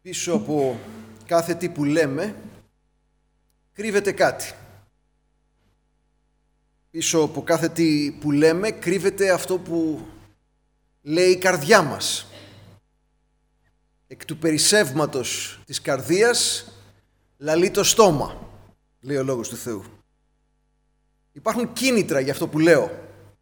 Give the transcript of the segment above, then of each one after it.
Πίσω από κάθε τι που λέμε κρύβεται κάτι. Πίσω από κάθε τι που λέμε κρύβεται αυτό που λέει η καρδιά μας. Εκ του περισσεύματος της καρδίας λαλεί το στόμα, λέει ο Λόγος του Θεού. Υπάρχουν κίνητρα για αυτό που λέω.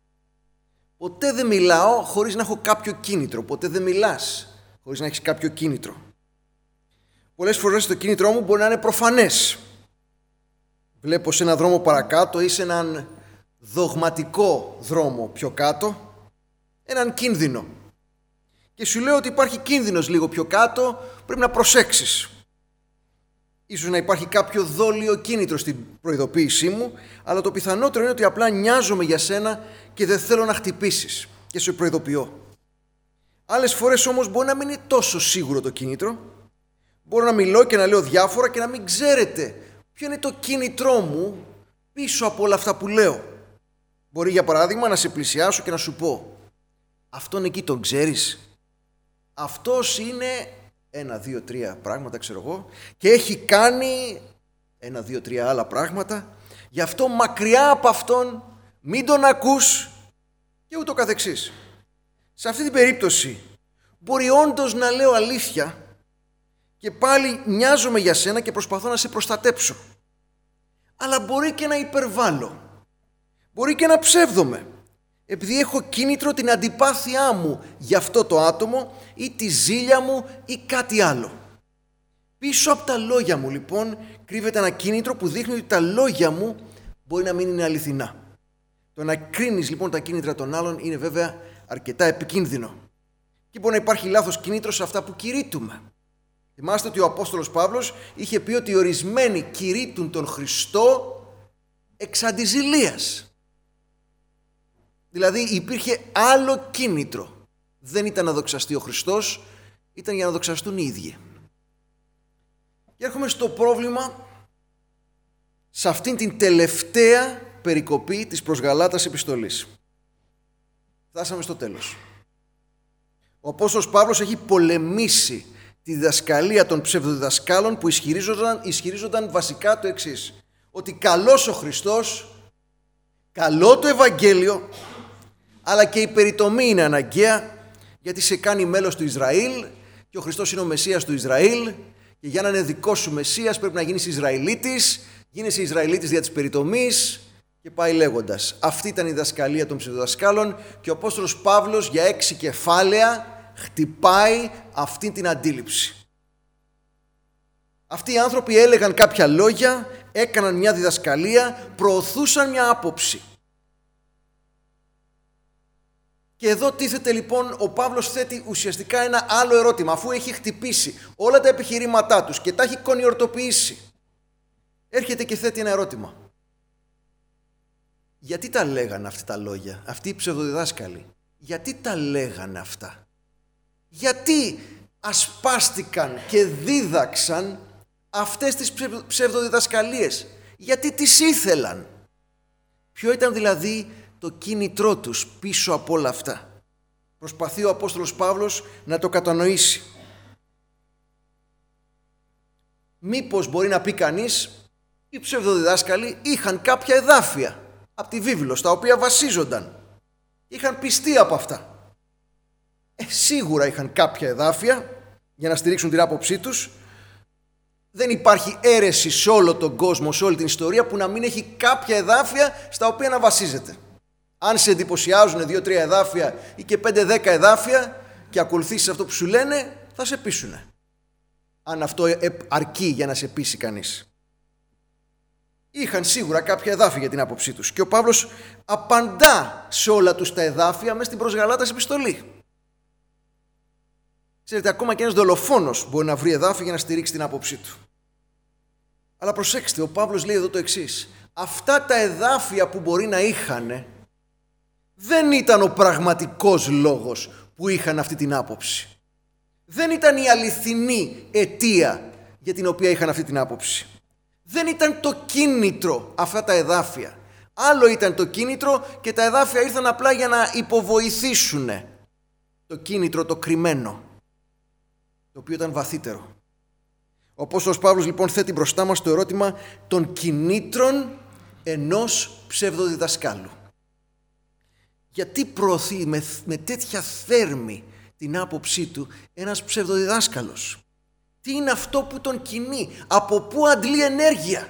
Ποτέ δεν μιλάω χωρίς να έχω κάποιο κίνητρο. Ποτέ δεν μιλάς χωρίς να έχεις κάποιο κίνητρο. Πολλές φορές το κίνητρό μου μπορεί να είναι προφανές. Βλέπω σε έναν δρόμο παρακάτω ή σε έναν δογματικό δρόμο πιο κάτω έναν κίνδυνο. Και σου λέω ότι υπάρχει κίνδυνος λίγο πιο κάτω, πρέπει να προσέξεις. Ίσως να υπάρχει κάποιο δόλιο κίνητρο στην προειδοποίησή μου, αλλά το πιθανότερο είναι ότι απλά νοιάζομαι για σένα και δεν θέλω να χτυπήσεις και σε προειδοποιώ. Άλλες φορές όμως μπορεί να μην είναι τόσο σίγουρο το κίνητρο. Μπορώ να μιλώ και να λέω διάφορα και να μην ξέρετε ποιο είναι το κίνητρό μου πίσω από όλα αυτά που λέω. Μπορεί για παράδειγμα να σε πλησιάσω και να σου πω: αυτόν εκεί τον ξέρεις? Αυτός είναι 1, 2, 3 πράγματα, ξέρω εγώ, και έχει κάνει 1, 2, 3 άλλα πράγματα, γι' αυτό μακριά από αυτόν μην τον ακούς και ούτω καθεξής. Σε αυτή την περίπτωση μπορεί όντως να λέω αλήθεια και πάλι νοιάζομαι για σένα και προσπαθώ να σε προστατέψω. Αλλά μπορεί και να υπερβάλλω. Μπορεί και να ψεύδομαι. Επειδή έχω κίνητρο την αντιπάθειά μου για αυτό το άτομο ή τη ζήλια μου ή κάτι άλλο. Πίσω από τα λόγια μου λοιπόν κρύβεται ένα κίνητρο που δείχνει ότι τα λόγια μου μπορεί να μην είναι αληθινά. Το να κρίνεις λοιπόν τα κίνητρα των άλλων είναι βέβαια αρκετά επικίνδυνο. Και μπορεί να υπάρχει λάθος κίνητρο σε αυτά που κηρύττουμε. Θυμάστε ότι ο Απόστολος Παύλος είχε πει ότι ορισμένοι κηρύττουν τον Χριστό εξ αντιζηλείας. Δηλαδή υπήρχε άλλο κίνητρο. Δεν ήταν να δοξαστεί ο Χριστός, ήταν για να δοξαστούν οι ίδιοι. Και έρχομαι στο πρόβλημα σε αυτήν την τελευταία περικοπή της προς Γαλάτας επιστολής. Φτάσαμε στο τέλος. Ο Απόστολος Παύλος έχει πολεμήσει τη διδασκαλία των ψευδοδιδασκάλων που ισχυρίζονταν βασικά το εξής: ότι καλός ο Χριστός, καλό το Ευαγγέλιο, αλλά και η περιτομή είναι αναγκαία, γιατί σε κάνει μέλος του Ισραήλ και ο Χριστός είναι ο Μεσσίας του Ισραήλ και για να είναι δικός σου Μεσσίας πρέπει να γίνεις Ισραηλίτης, γίνεσαι Ισραηλίτης δια της περιτομής και πάει λέγοντας. Αυτή ήταν η διδασκαλία των ψευδοδιδασκάλων και ο Απόστολος Παύλος για 6 κεφάλαια χτυπάει αυτή την αντίληψη. Αυτοί οι άνθρωποι έλεγαν κάποια λόγια, έκαναν μια διδασκαλία, προωθούσαν μια άποψη. Και εδώ τίθεται λοιπόν, ο Παύλος θέτει ουσιαστικά ένα άλλο ερώτημα, αφού έχει χτυπήσει όλα τα επιχειρήματά τους και τα έχει κονιορτοποιήσει. Έρχεται και θέτει ένα ερώτημα. Γιατί τα λέγανε αυτά τα λόγια, αυτοί οι ψευδοδιδάσκαλοι? Γιατί τα λέγανε αυτά? Γιατί ασπάστηκαν και δίδαξαν αυτές τις ψευδοδιδασκαλίες? Γιατί τις ήθελαν? Ποιο ήταν δηλαδή το κίνητρό τους πίσω από όλα αυτά? Προσπαθεί ο Απόστολος Παύλος να το κατανοήσει. Μήπως μπορεί να πει κανείς, οι ψευδοδιδάσκαλοι είχαν κάποια εδάφια από τη βίβλο στα οποία βασίζονταν. Είχαν πιστεί από αυτά. Σίγουρα είχαν κάποια εδάφια για να στηρίξουν την άποψή τους. Δεν υπάρχει αίρεση σε όλο τον κόσμο, σε όλη την ιστορία που να μην έχει κάποια εδάφια στα οποία να βασίζεται. Αν σε εντυπωσιάζουν 2-3 εδάφια ή και 5-10 εδάφια και ακολουθήσεις αυτό που σου λένε, θα σε πείσουνε. Αν αυτό αρκεί για να σε πείσει κανείς. Είχαν σίγουρα κάποια εδάφια για την άποψή τους. Και ο Παύλος απαντά σε όλα τους τα εδάφια μες στην προς Γαλάτας επιστολή. Ξέρετε, ακόμα και ένας δολοφόνος μπορεί να βρει εδάφια για να στηρίξει την άποψή του. Αλλά προσέξτε, ο Παύλος λέει εδώ το εξής: αυτά τα εδάφια που μπορεί να είχαν δεν ήταν ο πραγματικός λόγος που είχαν αυτή την άποψη. Δεν ήταν η αληθινή αιτία για την οποία είχαν αυτή την άποψη. Δεν ήταν το κίνητρο αυτά τα εδάφια. Άλλο ήταν το κίνητρο και τα εδάφια ήρθαν απλά για να υποβοηθήσουν το κίνητρο το κρυμμένο, το οποίο ήταν βαθύτερο. Ο Απόστολος Παύλος λοιπόν θέτει μπροστά μας το ερώτημα των κινήτρων ενός ψευδοδιδασκάλου. Γιατί προωθεί με τέτοια θέρμη την άποψή του ένας ψευδοδιδάσκαλος? Τι είναι αυτό που τον κινεί? Από πού αντλεί ενέργεια?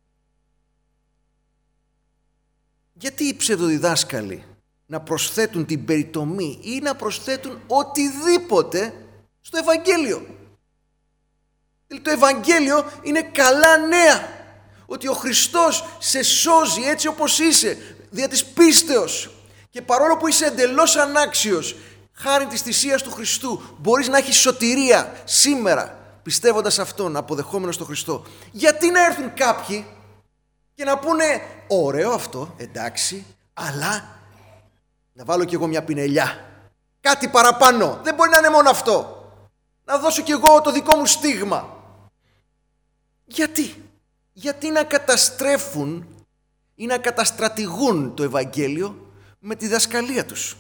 Γιατί οι ψευδοδιδάσκαλοι να προσθέτουν την περιτομή ή να προσθέτουν οτιδήποτε στο Ευαγγέλιο? Το Ευαγγέλιο είναι καλά νέα, ότι ο Χριστός σε σώζει έτσι όπως είσαι, δια της πίστεως, και παρόλο που είσαι εντελώς ανάξιος, χάρη της θυσίας του Χριστού μπορείς να έχεις σωτηρία σήμερα, πιστεύοντας αυτόν, αποδεχόμενος τον Χριστό. Γιατί να έρθουν κάποιοι και να πούνε ωραίο αυτό, εντάξει, αλλά να βάλω κι εγώ μια πινελιά, κάτι παραπάνω, δεν μπορεί να είναι μόνο αυτό, να δώσω κι εγώ το δικό μου στίγμα? Γιατί να καταστρέφουν ή να καταστρατηγούν το Ευαγγέλιο με τη διδασκαλία τους?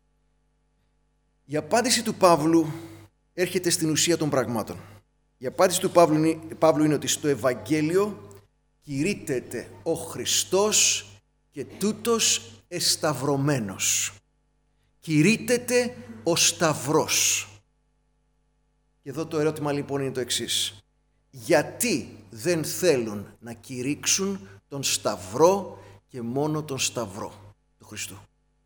Η απάντηση του Παύλου έρχεται στην ουσία των πραγμάτων. Η απάντηση του Παύλου είναι ότι στο Ευαγγέλιο κηρύττεται ο Χριστός και τούτος εσταυρωμένος. Κηρύττεται ο Σταυρός. Και εδώ το ερώτημα λοιπόν είναι το εξής. Γιατί δεν θέλουν να κηρύξουν τον Σταυρό και μόνο τον Σταυρό του Χριστού?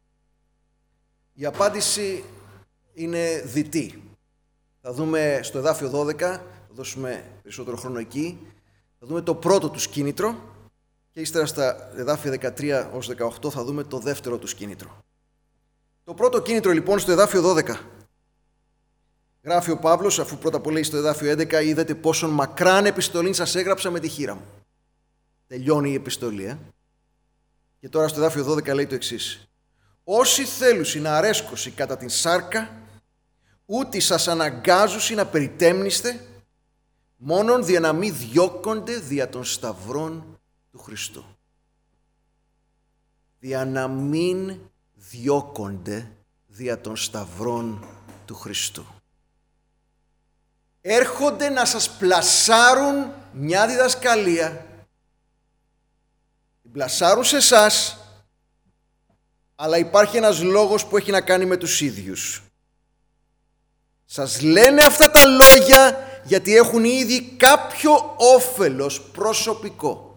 Η απάντηση είναι διτή. Θα δούμε στο εδάφιο 12, θα δώσουμε περισσότερο χρόνο εκεί, θα δούμε το πρώτο του κίνητρο και ύστερα στα εδάφια 13 ως 18 θα δούμε το δεύτερο του κίνητρο. Το πρώτο κίνητρο λοιπόν στο εδάφιο 12. Γράφει ο Παύλος, αφού πρώτα απ' όλα λέει στο εδάφιο 11, είδατε πόσον μακράν επιστολήν σας έγραψα με τη χείρα μου. Τελειώνει η επιστολή. Και τώρα στο εδάφιο 12 λέει το εξής. Όσοι θέλουσι να αρέσκωσι κατά την σάρκα, ούτε σας αναγκάζουσι να περιτέμνηστε, μόνον δια να μη διώκονται δια των σταυρών του Χριστού. Δια να μην διώκονται δια των σταυρών του Χριστού. Έρχονται να σας πλασάρουν μια διδασκαλία, την πλασάρουν σε εσάς, αλλά υπάρχει ένας λόγος που έχει να κάνει με τους ίδιους. Σας λένε αυτά τα λόγια γιατί έχουν ήδη κάποιο όφελος προσωπικό.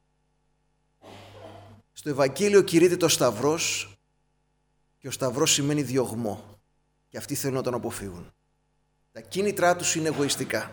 Στο Ευαγγέλιο κηρύττεται ο Σταυρός και ο Σταυρός σημαίνει διωγμό και αυτοί θέλουν να τον αποφύγουν. Τα κίνητρά τους είναι εγωιστικά.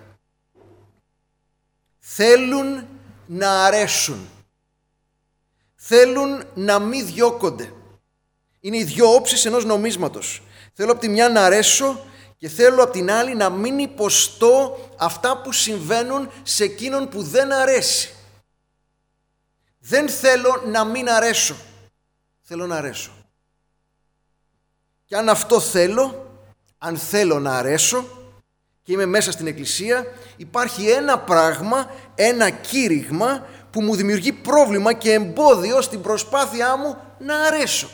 Θέλουν να αρέσουν. Θέλουν να μη διώκονται. Είναι οι δυο όψεις ενός νομίσματος. Θέλω από τη μια να αρέσω και θέλω από την άλλη να μην υποστώ αυτά που συμβαίνουν σε εκείνον που δεν αρέσει. Δεν θέλω να μην αρέσω. Θέλω να αρέσω. Και αν αυτό θέλω, αν θέλω να αρέσω και είμαι μέσα στην εκκλησία, υπάρχει ένα πράγμα, ένα κήρυγμα που μου δημιουργεί πρόβλημα και εμπόδιο στην προσπάθειά μου να αρέσω.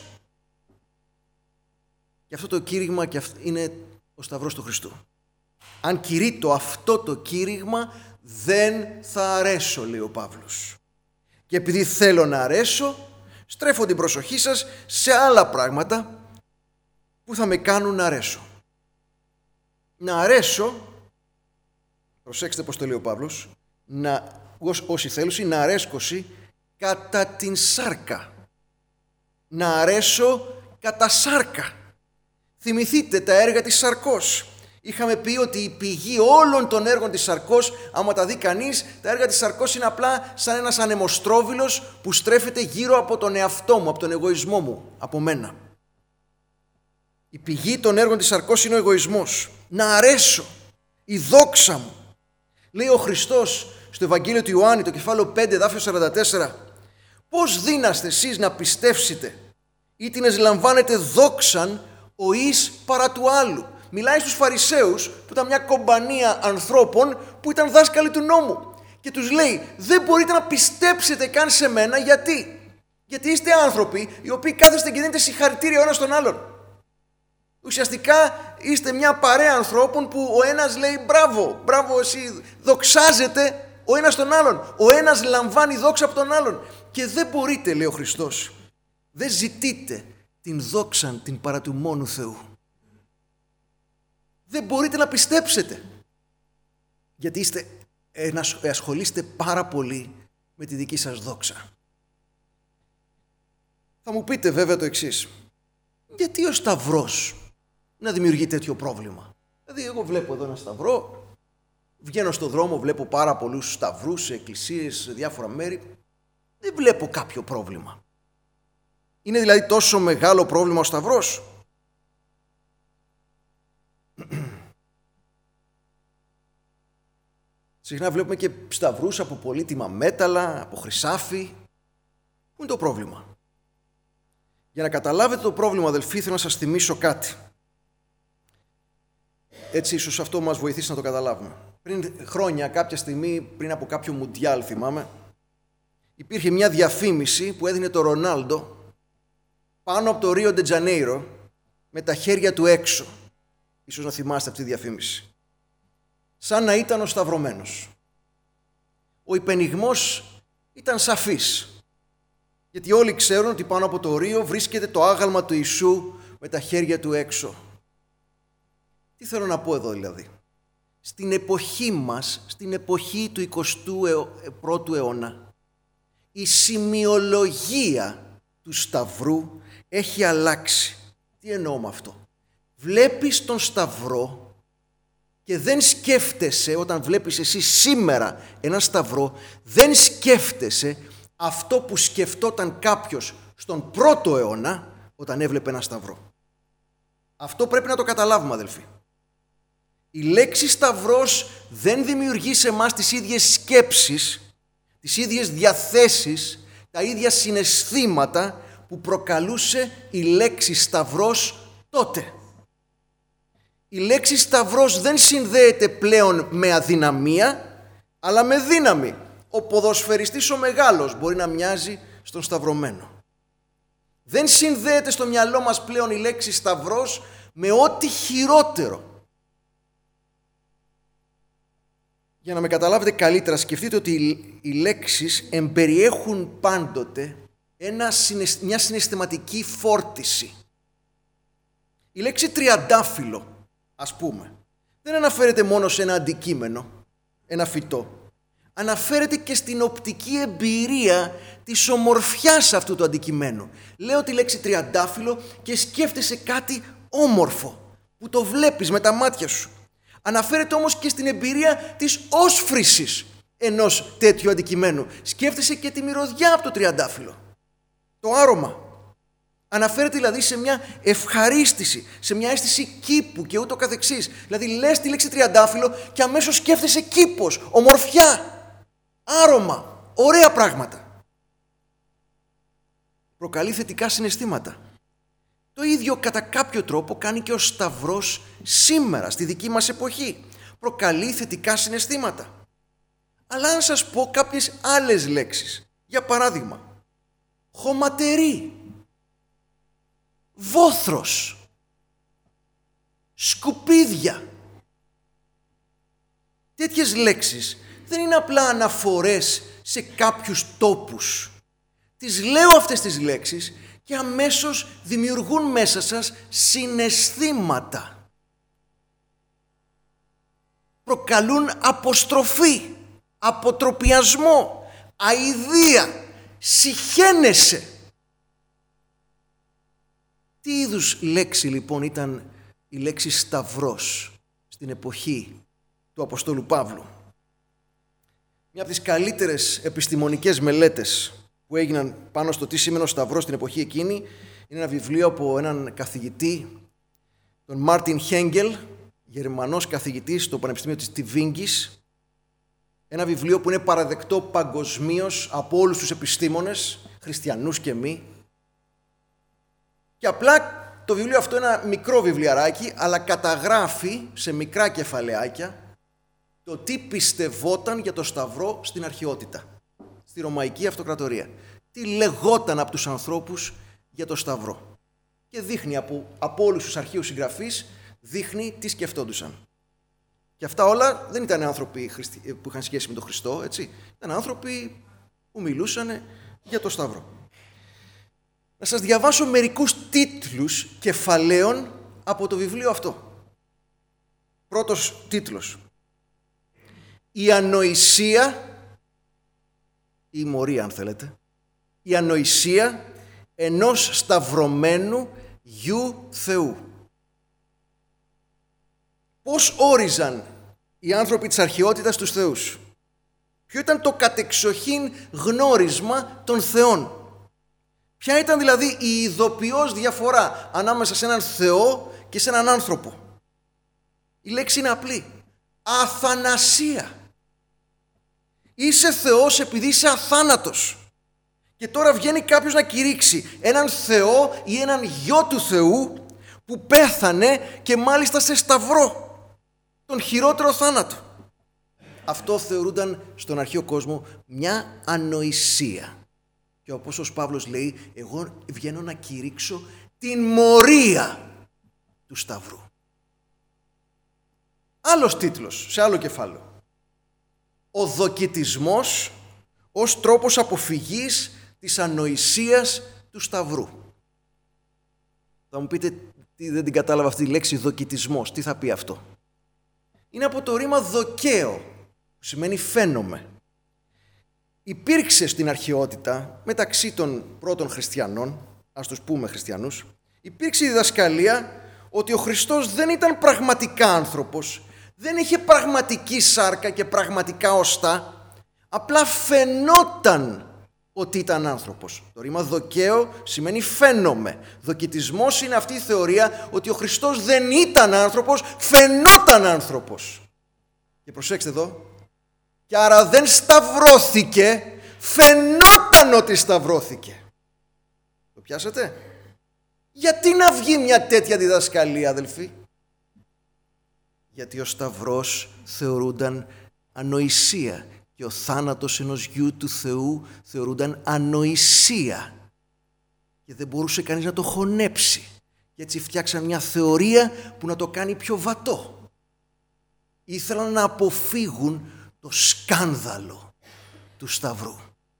Και αυτό το κήρυγμα είναι ο Σταυρός του Χριστού. Αν κηρύττω αυτό το κήρυγμα, δεν θα αρέσω, λέει ο Παύλος. Και επειδή θέλω να αρέσω, στρέφω την προσοχή σας σε άλλα πράγματα που θα με κάνουν να αρέσω. Να αρέσω, προσέξτε πώς το λέει ο Παύλος, όσοι θέλουν να αρέσκωση κατά την σάρκα. Να αρέσω κατά σάρκα. Θυμηθείτε τα έργα της σαρκός. Είχαμε πει ότι η πηγή όλων των έργων της σαρκός, άμα τα δει κανείς, τα έργα της σαρκός είναι απλά σαν ένας ανεμοστρόβιλος που στρέφεται γύρω από τον εαυτό μου, από τον εγωισμό μου, από μένα. Η πηγή των έργων της σαρκός είναι ο εγωισμός. Να αρέσω, η δόξα μου. Λέει ο Χριστός στο Ευαγγέλιο του Ιωάννη, το κεφάλαιο 5, εδάφιο 44, πώς δύναστε εσείς να πιστεύσετε ή την λαμβάνετε δόξαν ο εις παρά του άλλου. Μιλάει στους Φαρισαίους που ήταν μια κομπανία ανθρώπων που ήταν δάσκαλοι του νόμου και τους λέει δεν μπορείτε να πιστέψετε καν σε μένα. Γιατί είστε άνθρωποι οι οποίοι κάθεστε και δίνετε συγχαρητήρια ο ένας τον άλλον. Ουσιαστικά είστε μια παρέα ανθρώπων που ο ένας λέει μπράβο, μπράβο εσύ, δοξάζεται ο ένας τον άλλον. Ο ένας λαμβάνει δόξα από τον άλλον. Και δεν μπορείτε, λέει ο Χριστός, δεν ζητείτε την δόξαν την παρά του μόνου Θεού. Δεν μπορείτε να πιστέψετε. Γιατί ασχολείστε πάρα πολύ με τη δική σας δόξα. Θα μου πείτε βέβαια το εξής. Γιατί ο Σταυρός να δημιουργεί τέτοιο πρόβλημα? Δηλαδή εγώ βλέπω εδώ ένα σταυρό, βγαίνω στο δρόμο, βλέπω πάρα πολλούς σταυρούς σε εκκλησίες, σε διάφορα μέρη. Δεν βλέπω κάποιο πρόβλημα. Είναι δηλαδή τόσο μεγάλο πρόβλημα ο σταυρός? Συχνά βλέπουμε και σταυρούς από πολύτιμα μέταλλα, από χρυσάφι. Πού είναι το πρόβλημα? Για να καταλάβετε το πρόβλημα, αδελφοί, θέλω να σας θυμίσω κάτι. Έτσι ίσως αυτό μας βοηθήσει να το καταλάβουμε. Πριν χρόνια, κάποια στιγμή, πριν από κάποιο Μουντιάλ θυμάμαι, υπήρχε μια διαφήμιση που έδινε το Ρονάλντο πάνω από το Ρίο Ντε Τζανέιρο με τα χέρια του έξω. Ίσως να θυμάστε αυτή τη διαφήμιση. Σαν να ήταν ο σταυρωμένος. Ο υπενιγμός ήταν σαφής. Γιατί όλοι ξέρουν ότι πάνω από το Ρίο βρίσκεται το άγαλμα του Ιησού με τα χέρια του έξω. Τι θέλω να πω εδώ δηλαδή? Στην εποχή μας, στην εποχή του 21ου αιώνα, η σημειολογία του Σταυρού έχει αλλάξει. Τι εννοώ με αυτό? Βλέπεις τον Σταυρό και δεν σκέφτεσαι, όταν βλέπεις εσύ σήμερα ένα Σταυρό, δεν σκέφτεσαι αυτό που σκεφτόταν κάποιος στον 1ο αιώνα όταν έβλεπε ένα Σταυρό. Αυτό πρέπει να το καταλάβουμε, αδελφοί. Η λέξη Σταυρός δεν δημιουργεί σε εμάς τις ίδιες σκέψεις, τις ίδιες διαθέσεις, τα ίδια συναισθήματα που προκαλούσε η λέξη Σταυρός τότε. Η λέξη Σταυρός δεν συνδέεται πλέον με αδυναμία, αλλά με δύναμη. Ο ποδοσφαιριστής ο μεγάλος μπορεί να μοιάζει στον σταυρωμένο. Δεν συνδέεται στο μυαλό μας πλέον η λέξη Σταυρός με ό,τι χειρότερο. Για να με καταλάβετε καλύτερα, σκεφτείτε ότι οι λέξεις εμπεριέχουν πάντοτε μια συναισθηματική φόρτιση. Η λέξη τριαντάφυλλο, ας πούμε, δεν αναφέρεται μόνο σε ένα αντικείμενο, ένα φυτό. Αναφέρεται και στην οπτική εμπειρία της ομορφιάς αυτού του αντικειμένου. Λέω τη λέξη τριαντάφυλλο και σκέφτεσαι κάτι όμορφο, που το βλέπεις με τα μάτια σου. Αναφέρεται όμως και στην εμπειρία της όσφρησης ενός τέτοιου αντικειμένου. Σκέφτεσαι και τη μυρωδιά από το τριαντάφυλλο, το άρωμα. Αναφέρεται δηλαδή σε μια ευχαρίστηση, σε μια αίσθηση κήπου και ούτω καθεξής. Δηλαδή λες τη λέξη τριαντάφυλλο και αμέσως σκέφτεσαι κήπος, ομορφιά, άρωμα, ωραία πράγματα. Προκαλεί θετικά συναισθήματα. Το ίδιο κατά κάποιο τρόπο κάνει και ο Σταυρός σήμερα, στη δική μας εποχή. Προκαλεί θετικά συναισθήματα. Αλλά αν σας πω κάποιες άλλες λέξεις, για παράδειγμα, χωματερή, βόθρος, σκουπίδια. Τέτοιες λέξεις δεν είναι απλά αναφορές σε κάποιους τόπους. Τις λέω αυτές τις λέξεις και αμέσως δημιουργούν μέσα σας συναισθήματα. Προκαλούν αποστροφή, αποτροπιασμό, αηδία, συχαίνεσαι. Τι είδους λέξη λοιπόν ήταν η λέξη Σταυρός στην εποχή του Αποστόλου Παύλου? Μια από τις καλύτερες επιστημονικές μελέτες που έγιναν πάνω στο τι σήμαινε ο Σταυρός στην εποχή εκείνη είναι ένα βιβλίο από έναν καθηγητή, τον Μάρτιν Χέγγελ, Γερμανός καθηγητής στο Πανεπιστήμιο της Τιβίνγκης. Ένα βιβλίο που είναι παραδεκτό παγκοσμίως από όλους τους επιστήμονες, χριστιανούς και μη. Και απλά το βιβλίο αυτό είναι ένα μικρό βιβλιαράκι, αλλά καταγράφει σε μικρά κεφαλαιάκια το τι πιστευόταν για το Σταυρό στην αρχαιότητα, στη Ρωμαϊκή Αυτοκρατορία. Τι λεγόταν από τους ανθρώπους για το Σταυρό. και δείχνει από όλους τους αρχαίους συγγραφείς, δείχνει τι σκεφτόντουσαν. Και αυτά όλα δεν ήταν άνθρωποι που είχαν σχέση με τον Χριστό, έτσι. Ήταν άνθρωποι που μιλούσαν για το Σταυρό. Να σας διαβάσω μερικούς τίτλους κεφαλαίων από το βιβλίο αυτό. Πρώτος τίτλος. Η ανοησία, η μορία αν θέλετε, η ανοησία ενός σταυρωμένου γιου Θεού. Πώς όριζαν οι άνθρωποι της αρχαιότητας τους θεούς? Ποιο ήταν το κατεξοχήν γνώρισμα των θεών? Ποια ήταν δηλαδή η ειδοποιώς διαφορά ανάμεσα σε έναν Θεό και σε έναν άνθρωπο? Η λέξη είναι απλή. Αθανασία. Είσαι Θεός επειδή είσαι αθάνατος. Και τώρα βγαίνει κάποιος να κηρύξει έναν Θεό ή έναν γιο του Θεού που πέθανε και μάλιστα σε σταυρό. Τον χειρότερο θάνατο. Αυτό θεωρούνταν στον αρχαίο κόσμο μια ανοησία. Και ο Απόστολος Παύλος λέει, εγώ βγαίνω να κηρύξω την μορία του Σταυρού. Άλλος τίτλος, σε άλλο κεφάλαιο. Ο δοκιτισμός ως τρόπος αποφυγής της ανοησίας του Σταυρού. Θα μου πείτε, δεν την κατάλαβα αυτή τη λέξη δοκιτισμός. Τι θα πει αυτό? Είναι από το ρήμα δοκαίο, που σημαίνει φαίνομαι. Υπήρξε στην αρχαιότητα, μεταξύ των πρώτων χριστιανών, ας τους πούμε χριστιανούς, υπήρξε η διδασκαλία ότι ο Χριστός δεν ήταν πραγματικά άνθρωπος, δεν είχε πραγματική σάρκα και πραγματικά οστά, απλά φαινόταν ότι ήταν άνθρωπος. Το ρήμα δοκαίο σημαίνει φαίνομαι. Δοκιτισμός είναι αυτή η θεωρία ότι ο Χριστός δεν ήταν άνθρωπος, φαινόταν άνθρωπος. Και προσέξτε εδώ, και άρα δεν σταυρώθηκε, φαινόταν ότι σταυρώθηκε. Το πιάσατε? Γιατί να βγει μια τέτοια διδασκαλία, αδελφοί? Γιατί ο σταυρός θεωρούνταν ανοησία και ο θάνατος ενός γιου του Θεού θεωρούνταν ανοησία και δεν μπορούσε κανείς να το χωνέψει. Και έτσι φτιάξαν μια θεωρία που να το κάνει πιο βατό. Ήθελαν να αποφύγουν το σκάνδαλο του Σταυρού.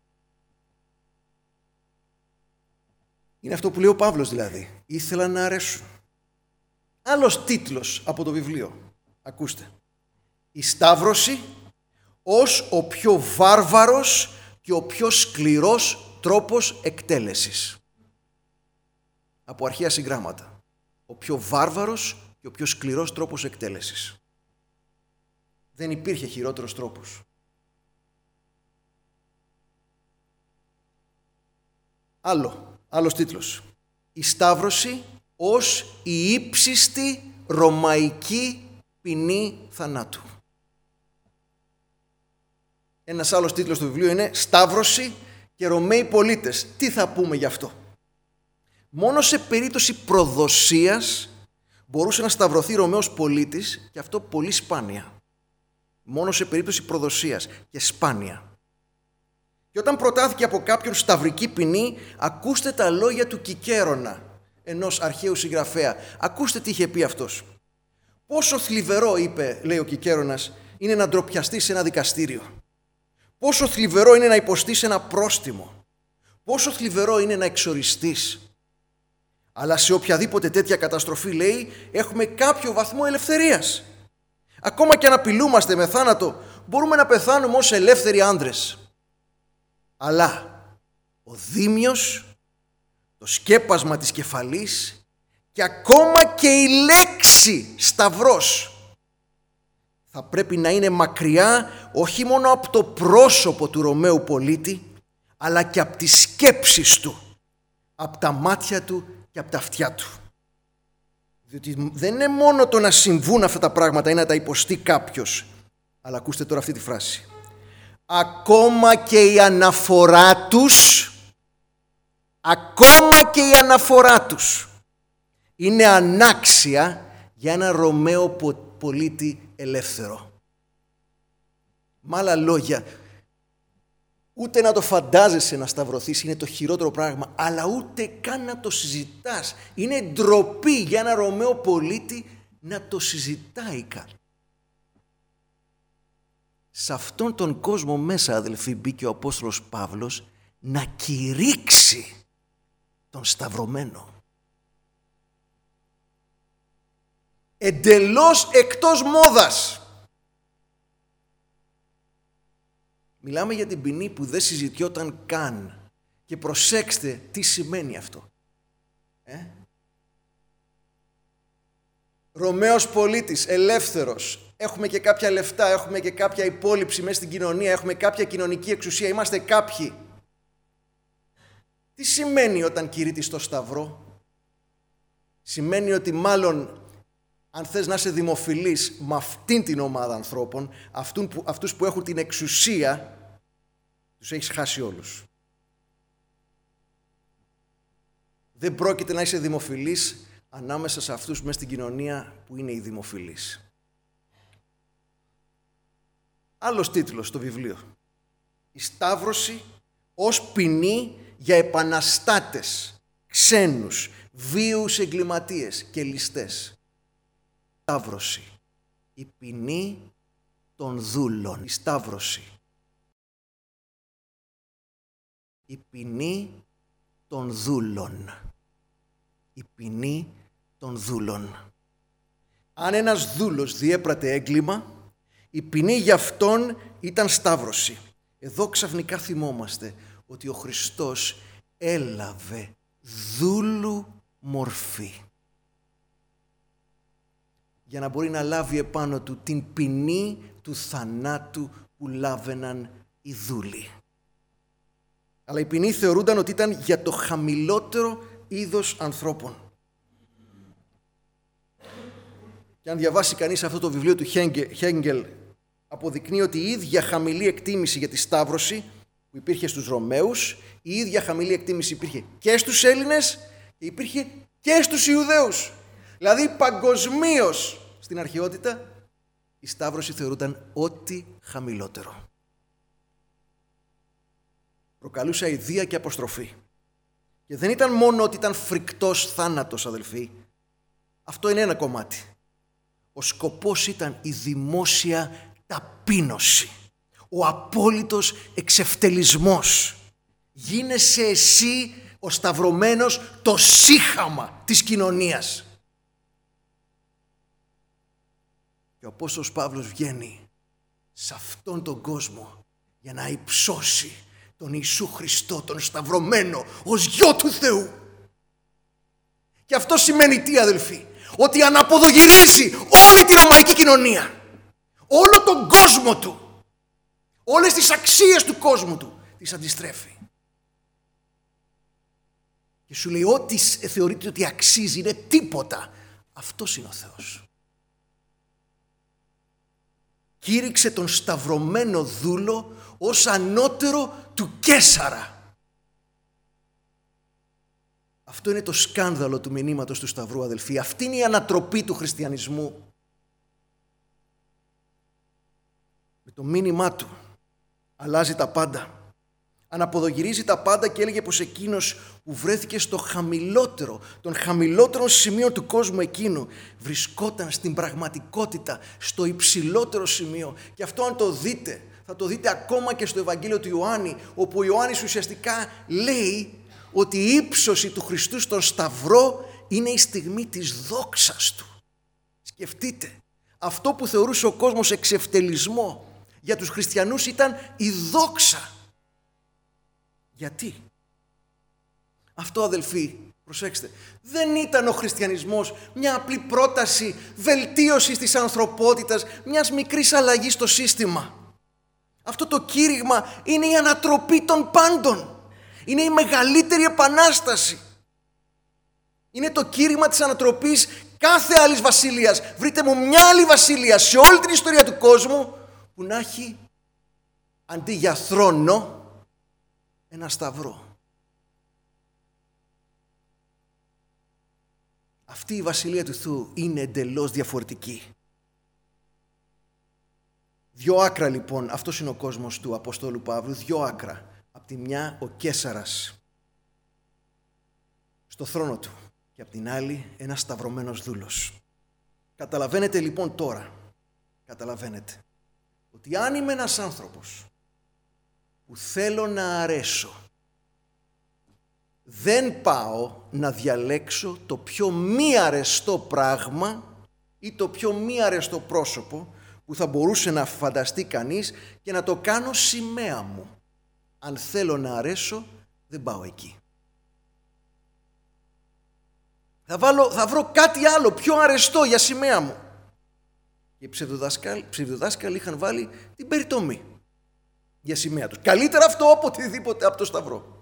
Είναι αυτό που λέει ο Παύλος δηλαδή. Ήθελαν να αρέσουν. Άλλος τίτλος από το βιβλίο. Ακούστε. Η Σταύρωση ως ο πιο βάρβαρος και ο πιο σκληρός τρόπος εκτέλεσης. Από αρχαία συγγράμματα. Ο πιο βάρβαρος και ο πιο σκληρός τρόπος εκτέλεσης. Δεν υπήρχε χειρότερος τρόπος. Άλλος τίτλος. Η Σταύρωση ως η ύψιστη ρωμαϊκή ποινή θανάτου. Ένας άλλος τίτλος του βιβλίου είναι Σταύρωση και Ρωμαίοι πολίτες. Τι θα πούμε γι' αυτό? Μόνο σε περίπτωση προδοσίας μπορούσε να σταυρωθεί Ρωμαίος πολίτης και αυτό πολύ σπάνια. Μόνο σε περίπτωση προδοσίας και σπάνια. Και όταν προτάθηκε από κάποιον σταυρική ποινή, ακούστε τα λόγια του Κικέρονα, ενός αρχαίου συγγραφέα. Ακούστε τι είχε πει αυτός. Πόσο θλιβερό, είπε, λέει ο Κικέρονας, είναι να ντροπιαστείς σε ένα δικαστήριο. Πόσο θλιβερό είναι να υποστείς ένα πρόστιμο. Πόσο θλιβερό είναι να εξοριστείς. Αλλά σε οποιαδήποτε τέτοια καταστροφή, λέει, έχουμε κάποιο βαθμό ελευθερίας. Ακόμα και αν απειλούμαστε με θάνατο, μπορούμε να πεθάνουμε ως ελεύθεροι άντρες. Αλλά ο δίμιος, το σκέπασμα της κεφαλής και ακόμα και η λέξη σταυρός θα πρέπει να είναι μακριά όχι μόνο από το πρόσωπο του Ρωμαίου πολίτη, αλλά και από τις σκέψεις του, από τα μάτια του και από τα αυτιά του. Διότι δεν είναι μόνο το να συμβούν αυτά τα πράγματα ή να τα υποστεί κάποιος, αλλά ακούστε τώρα αυτή τη φράση. Ακόμα και η αναφορά τους είναι ανάξια για ένα Ρωμαίο πολίτη ελεύθερο. Με άλλα λόγια, Ούτε να το φαντάζεσαι να σταυρωθείς, είναι το χειρότερο πράγμα, αλλά ούτε καν να το συζητάς. Είναι ντροπή για ένα Ρωμαίο πολίτη να το συζητάει καν. Σε αυτόν τον κόσμο μέσα, αδελφοί, μπήκε ο Απόστολος Παύλος να κηρύξει τον σταυρωμένο. Εντελώς εκτός μόδας. Μιλάμε για την ποινή που δεν συζητιόταν καν. Και προσέξτε τι σημαίνει αυτό. Ρωμαίος πολίτης, ελεύθερος. Έχουμε και κάποια λεφτά, έχουμε και κάποια υπόλοιψη μέσα στην κοινωνία, έχουμε κάποια κοινωνική εξουσία, είμαστε κάποιοι. Τι σημαίνει όταν κηρύττεις στο Σταυρό? Σημαίνει ότι μάλλον αν θες να είσαι δημοφιλής με αυτήν την ομάδα ανθρώπων, αυτούς που έχουν την εξουσία, τους έχεις χάσει όλους. Δεν πρόκειται να είσαι δημοφιλής ανάμεσα σε αυτούς μέσα στην κοινωνία που είναι οι δημοφιλείς. Άλλος τίτλος στο βιβλίο. Η Σταύρωση ως ποινή για επαναστάτες, ξένους, βίους εγκληματίες και ληστές. Σταύρωση. Η ποινή των δούλων. Η Σταύρωση. Η ποινή των δούλων. Η ποινή των δούλων. Αν ένας δούλος διέπρατε έγκλημα, η ποινή για αυτόν ήταν σταύρωση. Εδώ ξαφνικά θυμόμαστε ότι ο Χριστός έλαβε δούλου μορφή για να μπορεί να λάβει επάνω του την ποινή του θανάτου που λάβαιναν οι δούλοι. Αλλά η ποινή θεωρούνταν ότι ήταν για το χαμηλότερο είδος ανθρώπων. Και αν διαβάσει κανείς αυτό το βιβλίο του Χέγγελ, αποδεικνύει ότι η ίδια χαμηλή εκτίμηση για τη Σταύρωση που υπήρχε στους Ρωμαίους, η ίδια χαμηλή εκτίμηση υπήρχε και στους Έλληνες και υπήρχε και στους Ιουδαίους. Δηλαδή παγκοσμίως στην αρχαιότητα η Σταύρωση θεωρούταν ό,τι χαμηλότερο. Προκαλούσε αηδία και αποστροφή. Και δεν ήταν μόνο ότι ήταν φρικτός θάνατος, αδελφοί. Αυτό είναι ένα κομμάτι. Ο σκοπός ήταν η δημόσια ταπείνωση. Ο απόλυτος εξευτελισμός. Γίνεσαι εσύ ο σταυρωμένος το σύχαμα της κοινωνίας. Και ο Απόστολος Παύλος βγαίνει σε αυτόν τον κόσμο για να υψώσει τον Ιησού Χριστό, τον σταυρωμένο, ως Γιο του Θεού. Και αυτό σημαίνει τι, αδελφοί? Ότι αναποδογυρίζει όλη τη ρωμαϊκή κοινωνία. Όλο τον κόσμο του. Όλες τις αξίες του κόσμου του τις αντιστρέφει. Και σου λέει ό,τι θεωρείται ότι αξίζει είναι τίποτα. Αυτός είναι ο Θεός. Κήρυξε τον σταυρωμένο δούλο ως ανώτερο του Καίσαρα. Αυτό είναι το σκάνδαλο του μηνύματος του Σταυρού, αδελφοί. Αυτή είναι η ανατροπή του χριστιανισμού. Με το μήνυμά του αλλάζει τα πάντα. Αναποδογυρίζει τα πάντα και έλεγε πως εκείνος που βρέθηκε στο χαμηλότερο, των χαμηλότερων σημείων του κόσμου εκείνου, βρισκόταν στην πραγματικότητα στο υψηλότερο σημείο. Και αυτό αν το δείτε, θα το δείτε ακόμα και στο Ευαγγέλιο του Ιωάννη, όπου ο Ιωάννης ουσιαστικά λέει ότι η ύψωση του Χριστού στον Σταυρό είναι η στιγμή της δόξας του. Σκεφτείτε, αυτό που θεωρούσε ο κόσμος εξευτελισμό, για τους χριστιανούς ήταν η δόξα. Γιατί? Αυτό, αδελφοί, προσέξτε, δεν ήταν ο χριστιανισμός μια απλή πρόταση βελτίωσης της ανθρωπότητας, μιας μικρής αλλαγής στο σύστημα. Αυτό το κήρυγμα είναι η ανατροπή των πάντων. Είναι η μεγαλύτερη επανάσταση. Είναι το κήρυγμα της ανατροπής κάθε άλλης βασιλείας. Βρείτε μου μια άλλη βασιλεία σε όλη την ιστορία του κόσμου που να έχει αντί για θρόνο ένα σταυρό. Αυτή η βασιλεία του Θεού είναι εντελώς διαφορετική. Δυο άκρα λοιπόν, αυτός είναι ο κόσμος του Αποστόλου Παύλου, δυο άκρα. τη μια ο Καίσαρας στο θρόνο του και απ' την άλλη ένας σταυρωμένος δούλος. Καταλαβαίνετε λοιπόν τώρα, ότι αν είμαι ένας άνθρωπος που θέλω να αρέσω, δεν πάω να διαλέξω το πιο μη αρεστό πράγμα ή το πιο μη αρεστό πρόσωπο που θα μπορούσε να φανταστεί κανείς και να το κάνω σημαία μου. Αν θέλω να αρέσω, δεν πάω εκεί. Θα βρω κάτι άλλο πιο αρεστό για σημαία μου. Και οι ψευδοδάσκαλοι είχαν βάλει την περιτομή για σημαία τους. Καλύτερα αυτό από οτιδήποτε από το σταυρό.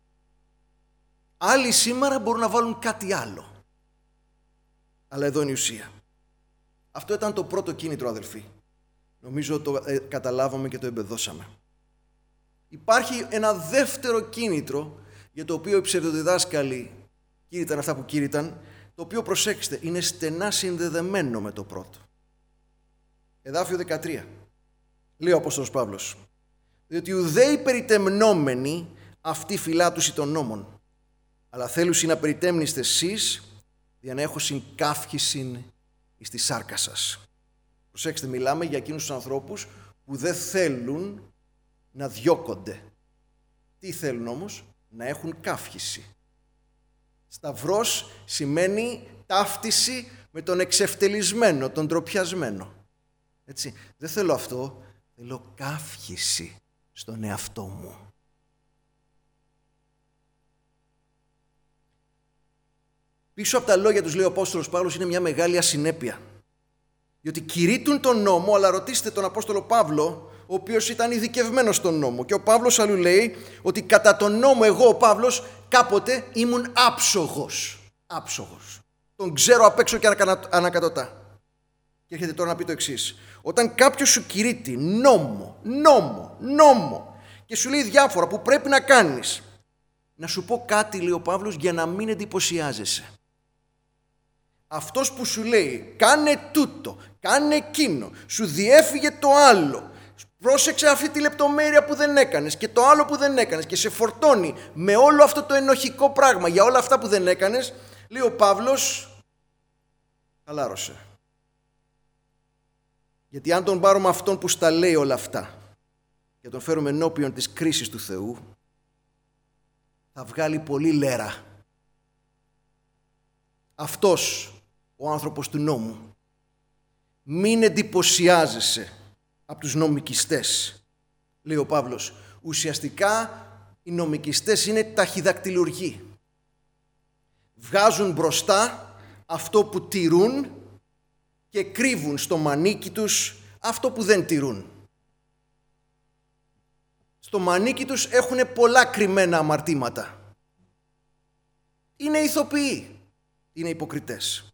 Άλλοι σήμερα μπορούν να βάλουν κάτι άλλο. Αλλά εδώ είναι η ουσία. Αυτό ήταν το πρώτο κίνητρο, αδελφοί. Νομίζω το καταλάβαμε και το εμπεδώσαμε. Υπάρχει ένα δεύτερο κίνητρο για το οποίο οι ψευδοδιδάσκαλοι κήρυταν αυτά που κήρυταν, το οποίο, προσέξτε, είναι στενά συνδεδεμένο με το πρώτο. Εδάφιο 13. Λέει ο Απόστολος Παύλος: διότι ουδέοι περιτεμνόμενοι αυτοί φυλάτουσι των νόμων, αλλά θέλουσι να περιτέμνηστε εσείς, για να έχω συγκάφχησιν εις τη σάρκα σας. Προσέξτε, μιλάμε για εκείνους τους ανθρώπους που δεν θέλουν να διώκονται. Τι θέλουν όμως? Να έχουν καύχηση. Σταυρός σημαίνει ταύτιση με τον εξευτελισμένο, τον ντροπιασμένο. Έτσι, δεν θέλω αυτό, θέλω καύχηση στον εαυτό μου. Πίσω από τα λόγια τους, λέει ο Απόστολος Παύλος, είναι μια μεγάλη ασυνέπεια. Διότι κηρύττουν τον νόμο, αλλά ρωτήστε τον Απόστολο Παύλο, ο οποίος ήταν ειδικευμένος στον νόμο. Και ο Παύλος αλλού λέει ότι κατά τον νόμο εγώ, ο Παύλος, κάποτε ήμουν άψογος. Άψογος. Τον ξέρω απ' έξω και ανακατοτά. Και έρχεται τώρα να πει το εξής: όταν κάποιος σου κηρύττει νόμο και σου λέει διάφορα που πρέπει να κάνεις, να σου πω κάτι, λέει ο Παύλος, για να μην εντυπωσιάζεσαι. Αυτός που σου λέει κάνε τούτο, κάνε εκείνο, σου διέφυγε το άλλο, πρόσεξε αυτή τη λεπτομέρεια που δεν έκανες και το άλλο που δεν έκανες και σε φορτώνει με όλο αυτό το ενοχικό πράγμα για όλα αυτά που δεν έκανες, λέει ο Παύλος, χαλάρωσε. Γιατί αν τον πάρουμε αυτόν που στα λέει όλα αυτά και τον φέρουμε ενώπιον της κρίσης του Θεού, θα βγάλει πολύ λέρα. Αυτός ο άνθρωπος του νόμου. Μην εντυπωσιάζεσαι από τους νομικιστές, λέει ο Παύλος. Ουσιαστικά οι νομικιστές είναι ταχυδακτυλουργοί. Βγάζουν μπροστά αυτό που τηρούν και κρύβουν στο μανίκι τους αυτό που δεν τηρούν. Στο μανίκι τους έχουν πολλά κρυμμένα αμαρτήματα. Είναι ηθοποιοί, είναι υποκριτές.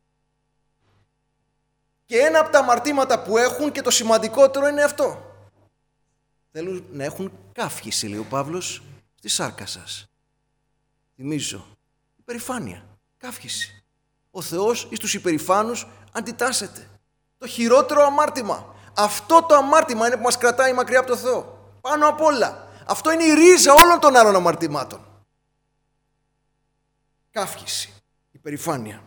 Και ένα από τα αμαρτήματα που έχουν, και το σημαντικότερο, είναι αυτό. Θέλουν να έχουν καύχηση, λέει ο Παύλος, στη σάρκα σας. Θυμίζω, υπερηφάνεια, καύχηση. Ο Θεός εις τους υπερηφάνους αντιτάσσεται. Το χειρότερο αμάρτημα. Αυτό το αμάρτημα είναι που μας κρατάει μακριά από το Θεό. Πάνω απ' όλα. Αυτό είναι η ρίζα όλων των άλλων αμαρτημάτων. Καύχηση, υπερηφάνεια.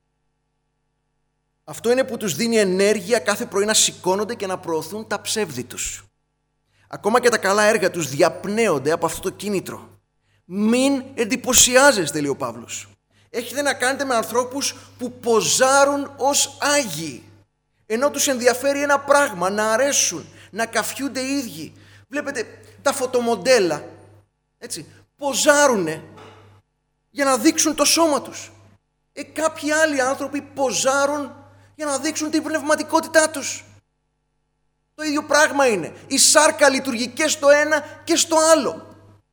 Αυτό είναι που τους δίνει ενέργεια κάθε πρωί να σηκώνονται και να προωθούν τα ψεύδη τους. Ακόμα και τα καλά έργα τους διαπνέονται από αυτό το κίνητρο. Μην εντυπωσιάζεστε, λέει ο Παύλος. Έχετε να κάνετε με ανθρώπους που ποζάρουν ως Άγιοι, ενώ τους ενδιαφέρει ένα πράγμα, να αρέσουν, να καφιούνται οι ίδιοι. Βλέπετε τα φωτομοντέλα, έτσι, ποζάρουνε για να δείξουν το σώμα τους. Κάποιοι άλλοι άνθρωποι ποζάρουν για να δείξουν την πνευματικότητά τους. Το ίδιο πράγμα είναι. Η σάρκα λειτουργεί και στο ένα και στο άλλο.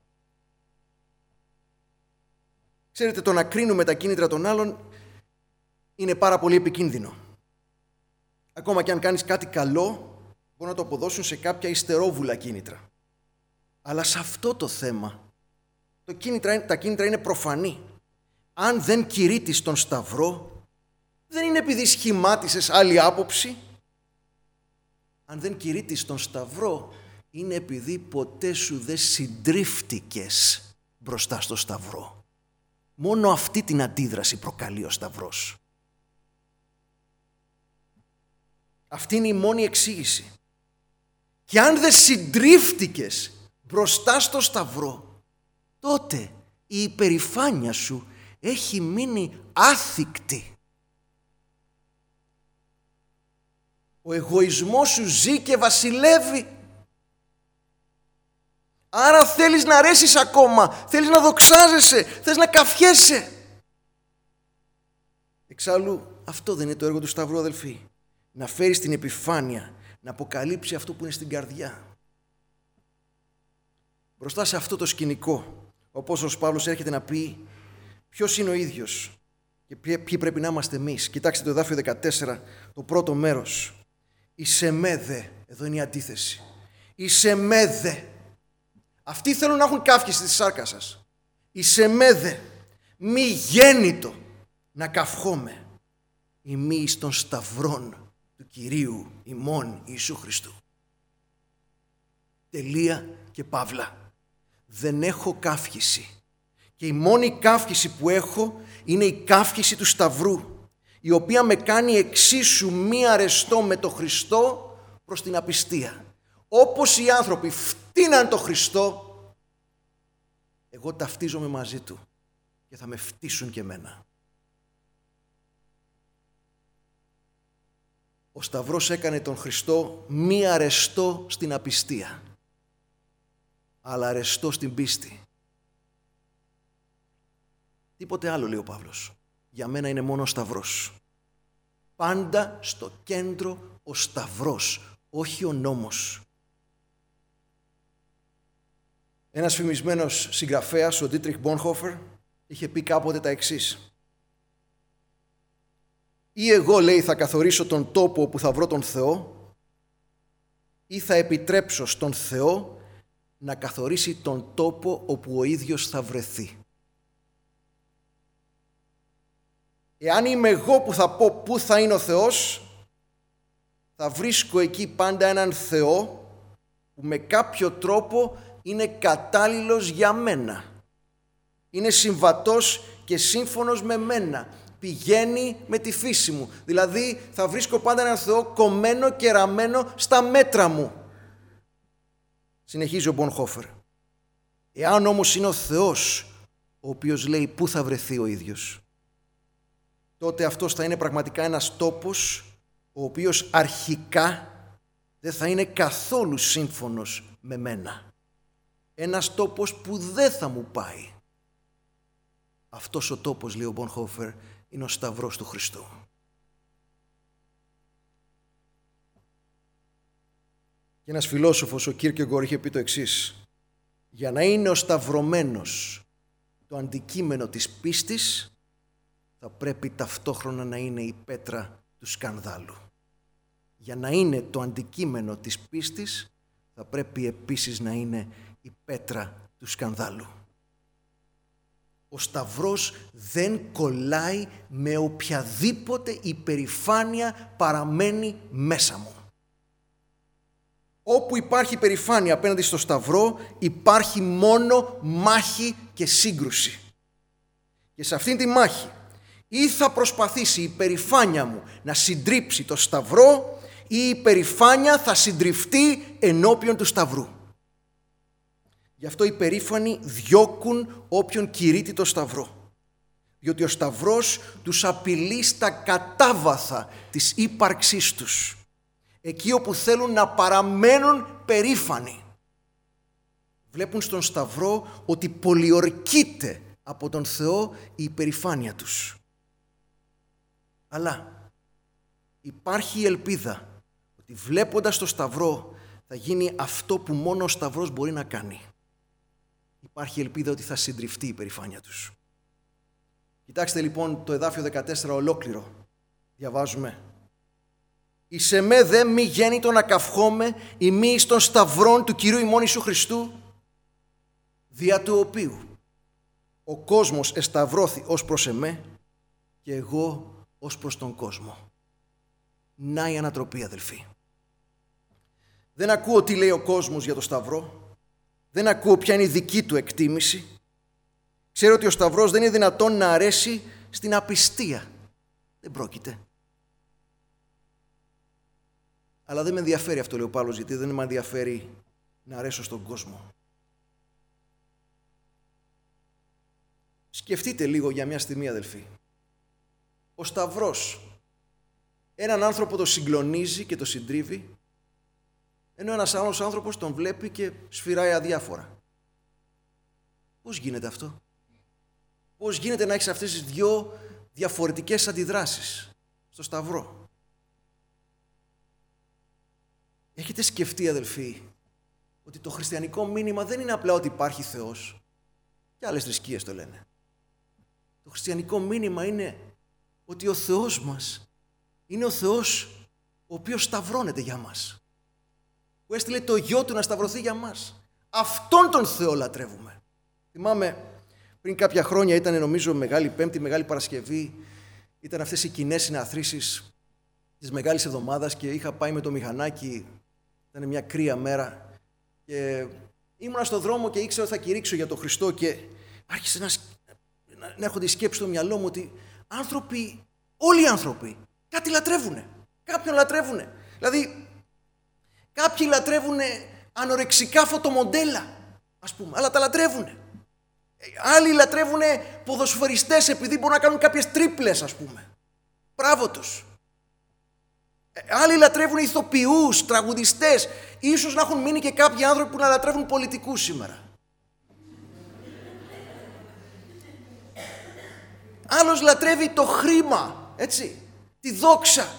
Ξέρετε, το να κρίνουμε τα κίνητρα των άλλων είναι πάρα πολύ επικίνδυνο. Ακόμα και αν κάνεις κάτι καλό, μπορεί να το αποδώσουν σε κάποια υστερόβουλα κίνητρα. Αλλά σε αυτό το θέμα, τα κίνητρα είναι προφανή. Αν δεν κηρύττεις τον Σταυρό, δεν είναι επειδή σχημάτισες άλλη άποψη. Αν δεν κηρύττεις τον Σταυρό, είναι επειδή ποτέ σου δεν συντρίφτηκες μπροστά στο Σταυρό. Μόνο αυτή την αντίδραση προκαλεί ο Σταυρός. Αυτή είναι η μόνη εξήγηση. Και αν δεν συντρίφτηκες μπροστά στο Σταυρό, τότε η υπερηφάνεια σου έχει μείνει άθικτη. Ο εγωισμός σου ζει και βασιλεύει. Άρα θέλεις να αρέσεις ακόμα, θέλεις να δοξάζεσαι, θες να καυχέσαι. Εξάλλου αυτό δεν είναι το έργο του Σταυρού, αδελφοί. Να φέρει στην επιφάνεια, να αποκαλύψει αυτό που είναι στην καρδιά. Μπροστά σε αυτό το σκηνικό, ο Απόστολος Παύλος έρχεται να πει ποιος είναι ο ίδιος και ποιοι πρέπει να είμαστε εμείς. Κοιτάξτε το εδάφιο 14, το πρώτο μέρος. Ισεμέδε, εδώ είναι η αντίθεση. Ισεμέδε. Αυτοί θέλουν να έχουν καύχηση στη σάρκα σας. Ισεμέδε, μη γέννητο να καυχόμαι. Ημί εις των σταυρών του Κυρίου ημών Ιησού Χριστού. Τελεία και παύλα. Δεν έχω καύχηση. Και η μόνη καύχηση που έχω είναι η καύχηση του Σταυρού, η οποία με κάνει εξίσου μη αρεστό με το Χριστό προς την απιστία. Όπως οι άνθρωποι φτύναν το Χριστό, εγώ ταυτίζομαι μαζί του και θα με φτύσουν και εμένα. Ο Σταυρός έκανε τον Χριστό μη αρεστό στην απιστία, αλλά αρεστό στην πίστη. Τίποτε άλλο, λέει ο Παύλος. Για μένα είναι μόνο ο Σταυρός. Πάντα στο κέντρο ο Σταυρός, όχι ο νόμος. Ένας φημισμένος συγγραφέας, ο Ντίτριχ Μπόνχοφερ, είχε πει κάποτε τα εξής. Ή εγώ, λέει, θα καθορίσω τον τόπο όπου θα βρω τον Θεό, ή θα επιτρέψω στον Θεό να καθορίσει τον τόπο όπου ο ίδιος θα βρεθεί. Εάν είμαι εγώ που θα πω πού θα είναι ο Θεός, θα βρίσκω εκεί πάντα έναν Θεό που με κάποιο τρόπο είναι κατάλληλος για μένα. Είναι συμβατός και σύμφωνος με μένα. Πηγαίνει με τη φύση μου. Δηλαδή θα βρίσκω πάντα έναν Θεό κομμένο και ραμμένο στα μέτρα μου. Συνεχίζει ο Μπονχόφερ. Εάν όμως είναι ο Θεός ο οποίος λέει πού θα βρεθεί ο ίδιος, τότε αυτός θα είναι πραγματικά ένας τόπος ο οποίος αρχικά δεν θα είναι καθόλου σύμφωνος με μένα. Ένας τόπος που δεν θα μου πάει. Αυτός ο τόπος, λέει ο Μπονχόφερ, είναι ο Σταυρός του Χριστού. Και ένας φιλόσοφος, ο Κίρκεγκορ, είχε πει το εξής. Για να είναι ο σταυρωμένος το αντικείμενο της πίστης, θα πρέπει ταυτόχρονα να είναι η πέτρα του σκανδάλου. Για να είναι το αντικείμενο της πίστης, θα πρέπει επίσης να είναι η πέτρα του σκανδάλου. Ο Σταυρός δεν κολλάει με οποιαδήποτε υπερηφάνεια παραμένει μέσα μου. Όπου υπάρχει υπερηφάνεια απέναντι στο Σταυρό, υπάρχει μόνο μάχη και σύγκρουση. Και σε αυτήν τη μάχη ή θα προσπαθήσει η υπερηφάνεια μου να συντρίψει το Σταυρό, ή η υπερηφάνεια θα συντριφτεί ενώπιον του Σταυρού. Γι' αυτό οι περήφανοι διώκουν όποιον κηρύττει το Σταυρό. Διότι ο Σταυρός τους απειλεί στα κατάβαθα της ύπαρξής τους. Εκεί όπου θέλουν να παραμένουν περήφανοι. Βλέπουν στον Σταυρό ότι πολιορκείται από τον Θεό η υπερηφάνεια τους. Αλλά υπάρχει η ελπίδα ότι βλέποντας το Σταυρό θα γίνει αυτό που μόνο ο Σταυρός μπορεί να κάνει. Υπάρχει ελπίδα ότι θα συντριφτεί η υπερηφάνεια τους. Κοιτάξτε λοιπόν το εδάφιο 14 ολόκληρο. Διαβάζουμε. «Εις εμέ δε μη γέννητο να καυχόμαι ημί εις των σταυρών του Κυρίου ημών Ιησού Χριστού, δια του οποίου ο κόσμος εσταυρώθη ως προς εμέ και εγώ ως προς τον κόσμο». Να η ανατροπή, αδελφοί. Δεν ακούω τι λέει ο κόσμος για το Σταυρό. Δεν ακούω ποια είναι η δική του εκτίμηση. Ξέρω ότι ο Σταυρός δεν είναι δυνατόν να αρέσει στην απιστία. Δεν πρόκειται. Αλλά δεν με ενδιαφέρει αυτό, λέει ο Παύλος, γιατί δεν με ενδιαφέρει να αρέσω στον κόσμο. Σκεφτείτε λίγο για μια στιγμή, αδελφοί. Ο Σταυρός έναν άνθρωπο το συγκλονίζει και το συντρίβει, ενώ ένας άλλος άνθρωπος τον βλέπει και σφυράει αδιάφορα. Πώς γίνεται αυτό? Πώς γίνεται να έχεις αυτές τις δυο διαφορετικές αντιδράσεις στο Σταυρό? Έχετε σκεφτεί, αδελφοί, ότι το χριστιανικό μήνυμα δεν είναι απλά ότι υπάρχει Θεός, και άλλες θρησκείες το λένε. Το χριστιανικό μήνυμα είναι ότι ο Θεός μας είναι ο Θεός ο οποίος σταυρώνεται για μας, που έστειλε το γιο του να σταυρωθεί για μας. Αυτόν τον Θεό λατρεύουμε. Θυμάμαι πριν κάποια χρόνια, ήταν νομίζω Μεγάλη Πέμπτη, Μεγάλη Παρασκευή, ήταν αυτές οι κοινές συναθρήσεις της Μεγάλης Εβδομάδας και είχα πάει με το μηχανάκι, ήταν μια κρύα μέρα και ήμουνα στον δρόμο και ήξερα ότι θα κηρύξω για τον Χριστό και άρχισε να έρχονται οι σκέψεις στο μυαλό μου ότι άνθρωποι, όλοι οι άνθρωποι, κάτι λατρεύουνε. Κάποιον λατρεύουνε. Δηλαδή, κάποιοι λατρεύουνε ανορεξικά φωτομοντέλα, ας πούμε, αλλά τα λατρεύουνε. Άλλοι λατρεύουνε ποδοσφαιριστές επειδή μπορούν να κάνουν κάποιες τρίπλες, ας πούμε. Μπράβο τους. Άλλοι λατρεύουν ηθοποιούς, τραγουδιστές. Ίσως να έχουν μείνει και κάποιοι άνθρωποι που να λατρεύουν πολιτικούς σήμερα. Άλλος λατρεύει το χρήμα, έτσι, τη δόξα.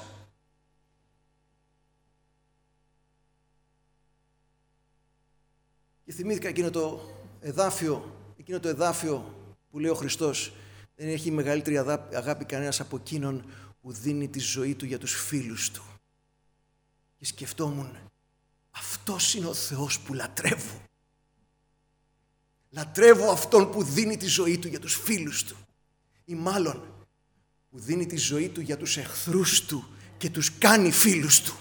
Και θυμήθηκα εκείνο το εδάφιο που λέει ο Χριστός: δεν έχει μεγαλύτερη αγάπη κανένας από εκείνον που δίνει τη ζωή του για τους φίλους του. Και σκεφτόμουν, αυτός είναι ο Θεός που λατρεύω. Λατρεύω αυτόν που δίνει τη ζωή του για τους φίλους του. Ή μάλλον που δίνει τη ζωή του για τους εχθρούς του και τους κάνει φίλους του.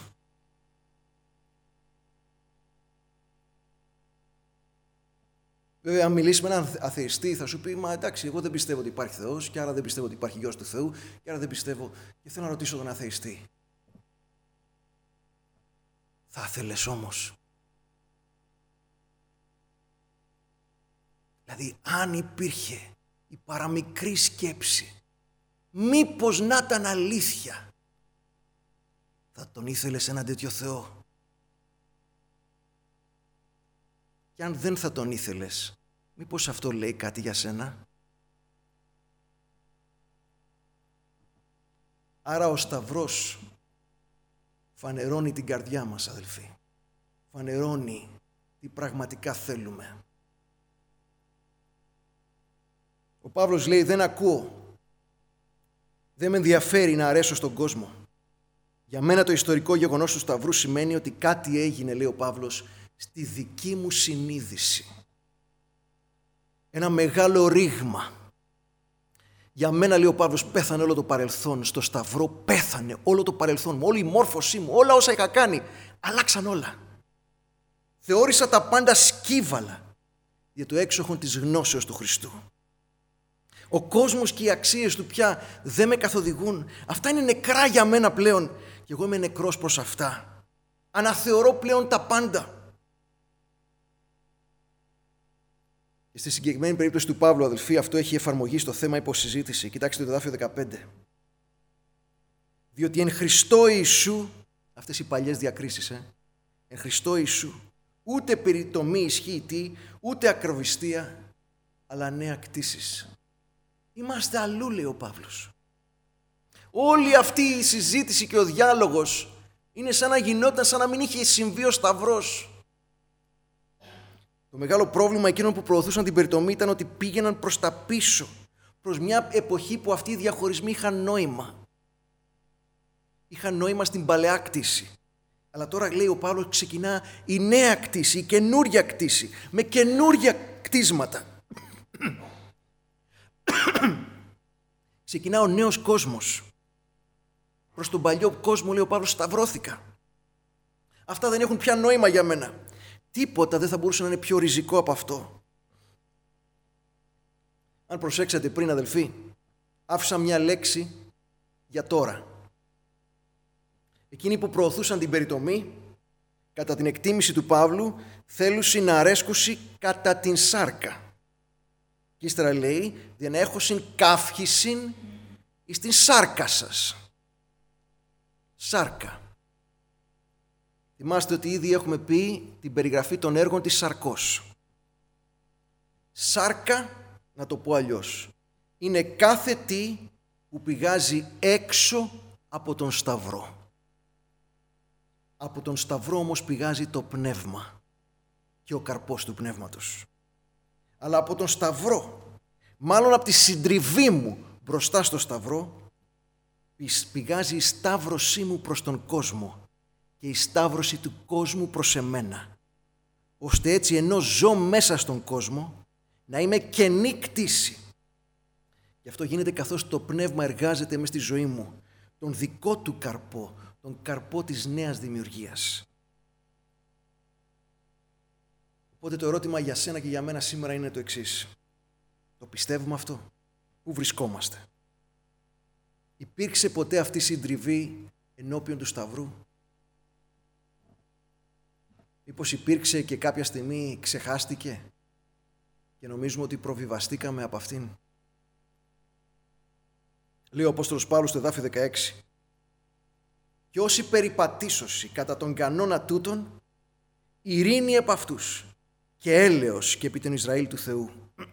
Βέβαια, αν μιλήσει με έναν αθειστή, θα σου πει: μα εντάξει, εγώ δεν πιστεύω ότι υπάρχει Θεός, και άρα δεν πιστεύω ότι υπάρχει γιος του Θεού, και άρα δεν πιστεύω. Και θέλω να ρωτήσω τον αθειστή: θα ήθελες όμως? Δηλαδή, αν υπήρχε η παραμικρή σκέψη, μήπως να ήταν αλήθεια, θα τον ήθελες έναν τέτοιο Θεό? Και αν δεν θα τον ήθελες, μήπως αυτό λέει κάτι για σένα? Άρα ο Σταυρός φανερώνει την καρδιά μας, αδελφοί. Φανερώνει τι πραγματικά θέλουμε. Ο Παύλος λέει: δεν ακούω, δεν με ενδιαφέρει να αρέσω στον κόσμο. Για μένα το ιστορικό γεγονός του Σταυρού σημαίνει ότι κάτι έγινε, λέει ο Παύλος, στη δική μου συνείδηση. Ένα μεγάλο ρήγμα. Για μένα, λέει ο Παύλος, πέθανε όλο το παρελθόν. Στο Σταυρό πέθανε όλο το παρελθόν μου, όλη η μόρφωσή μου, όλα όσα είχα κάνει. Αλλάξαν όλα. Θεώρησα τα πάντα σκύβαλα για το έξοχο της γνώσεως του Χριστού. Ο κόσμος και οι αξίες του πια δεν με καθοδηγούν. Αυτά είναι νεκρά για μένα πλέον και εγώ είμαι νεκρός προς αυτά. Αναθεωρώ πλέον τα πάντα. Και στη συγκεκριμένη περίπτωση του Παύλου, αδελφοί, αυτό έχει εφαρμογή στο θέμα υποσυζήτηση. Κοιτάξτε το εδάφιο 15. Διότι εν Χριστώ Ιησού, αυτές οι παλιές διακρίσεις, εν Χριστώ Ιησού, ούτε περιτομή ισχύει, ούτε ακροβιστία, αλλά νέα κτήσεις. Είμαστε αλλού, λέει ο Παύλος. Όλη αυτή η συζήτηση και ο διάλογος είναι σαν να γινόταν, σαν να μην είχε συμβεί ο Σταυρός. Το μεγάλο πρόβλημα εκείνων που προωθούσαν την περιτομή ήταν ότι πήγαιναν προς τα πίσω, προς μια εποχή που αυτοί οι διαχωρισμοί είχαν νόημα. Είχαν νόημα στην παλαιά κτήση. Αλλά τώρα, λέει ο Παύλος, ξεκινά η νέα κτήση, η καινούρια κτήση, με καινούρια κτίσματα. Ξεκινά ο νέος κόσμος. Προς τον παλιό κόσμο, λέει ο Παύλος, σταυρώθηκα. Αυτά δεν έχουν πια νόημα για μένα. Τίποτα δεν θα μπορούσε να είναι πιο ριζικό από αυτό. Αν προσέξατε πριν, αδελφοί, άφησα μια λέξη για τώρα. Εκείνοι που προωθούσαν την περιτομή, κατά την εκτίμηση του Παύλου, θέλουσιν να αρέσκουσι κατά την σάρκα. Και ύστερα λέει, δεν έχωσιν καύχησιν εις την σάρκα σας. Σάρκα. Θυμάστε ότι ήδη έχουμε πει την περιγραφή των έργων της σαρκός. Σάρκα, να το πω αλλιώς, είναι κάθε τι που πηγάζει έξω από τον Σταυρό. Από τον Σταυρό όμως πηγάζει το πνεύμα και ο καρπός του πνεύματος. Αλλά από τον Σταυρό, μάλλον από τη συντριβή μου μπροστά στο Σταυρό, πηγάζει η σταύρωσή μου προς τον κόσμο και η σταύρωση του κόσμου προς εμένα, ώστε έτσι ενώ ζω μέσα στον κόσμο να είμαι καινή κτήση. Γι' αυτό γίνεται καθώς το πνεύμα εργάζεται μες στη ζωή μου, τον δικό του καρπό, τον καρπό της νέας δημιουργίας. Οπότε το ερώτημα για σένα και για μένα σήμερα είναι το εξής. Το πιστεύουμε αυτό? Πού βρισκόμαστε? Υπήρξε ποτέ αυτή η συντριβή ενώπιον του Σταυρού? Μήπως υπήρξε και κάποια στιγμή ξεχάστηκε και νομίζουμε ότι προβιβαστήκαμε από αυτήν? Λέει ο Απόστολος Παύλος στο εδάφιο 16. Και όσοι περιπατήσωσι κατά τον κανόνα τούτον, ειρήνη επ' αυτούς και έλεος και επί τον Ισραήλ του Θεού.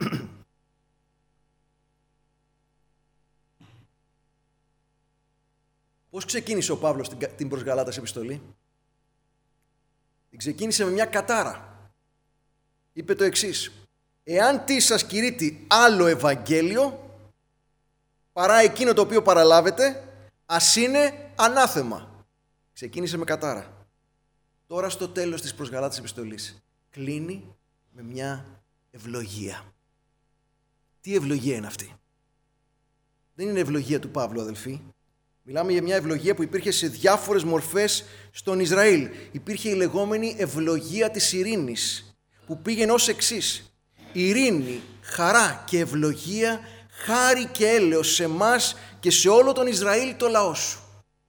Πώς ξεκίνησε ο Παύλος την προς Γαλάτας επιστολή? Την ξεκίνησε με μια κατάρα. Είπε το εξής. Εάν τι σας κηρύττει άλλο Ευαγγέλιο παρά εκείνο το οποίο παραλάβετε, ας είναι ανάθεμα. Ξεκίνησε με κατάρα. Τώρα στο τέλος της προς Γαλάτας επιστολής κλείνει με μια ευλογία. Τι ευλογία είναι αυτή? Δεν είναι ευλογία του Παύλου, αδελφοί. Μιλάμε για μια ευλογία που υπήρχε σε διάφορες μορφές στον Ισραήλ. Υπήρχε η λεγόμενη ευλογία της ειρήνης, που πήγαινε ως εξής. Ειρήνη, χαρά και ευλογία, χάρη και έλεος σε εμάς και σε όλο τον Ισραήλ το λαό σου.